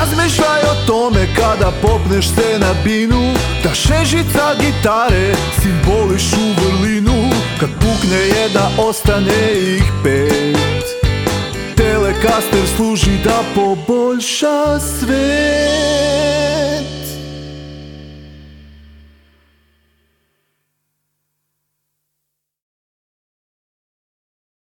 Razmišljaj o tome kada popneš se na binu, da šežica gitare simbolišu vrlinu. Kad pukne jedna, ostane ih pet. Telecaster služi da poboljša svet.